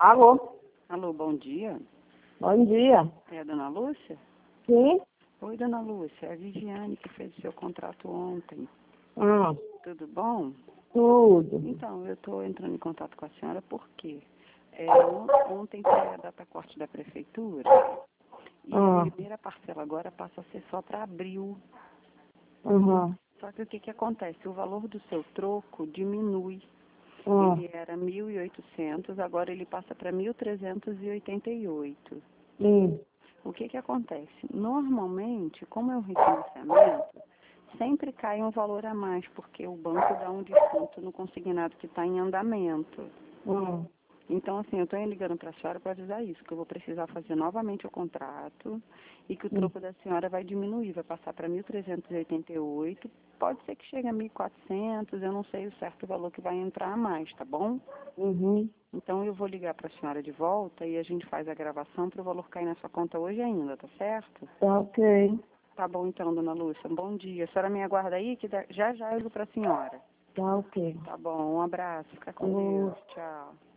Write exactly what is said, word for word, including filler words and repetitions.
Alô? Alô, bom dia. Bom dia. É a dona Lúcia? Sim? Oi, dona Lúcia. É a Viviane que fez o seu contrato ontem. Ah, Tudo bom? tudo. Então, eu estou entrando em contato com a senhora porque é, on- ontem foi a data corte da prefeitura e a Ah, primeira parcela agora passa a ser só para abril. uhum. Só que o que, que acontece? O valor do seu troco diminui. Ah, Ele era mil e oitocentos, agora ele passa para mil trezentos e oitenta e oito. sim. O que que acontece? Normalmente, como é um refinanciamento, sempre cai um valor a mais, porque o banco dá um desconto no consignado que está em andamento. Ah, Então, assim, eu estou ligando para a senhora para avisar isso, que eu vou precisar fazer novamente o contrato e que o sim. troco da senhora vai diminuir, vai passar para mil trezentos e oitenta e oito. Pode ser que chegue a mil e quatrocentos, eu não sei o certo valor que vai entrar a mais, tá bom? Uhum. Então eu vou ligar para a senhora de volta e a gente faz a gravação para o valor cair na sua conta hoje ainda, tá certo? Tá ok. Tá bom então, dona Lúcia. Um bom dia. A senhora me aguarda aí que da- já já eu ligo para a senhora. Tá ok. Tá bom, um abraço. Fica com Alô? Deus. Tchau.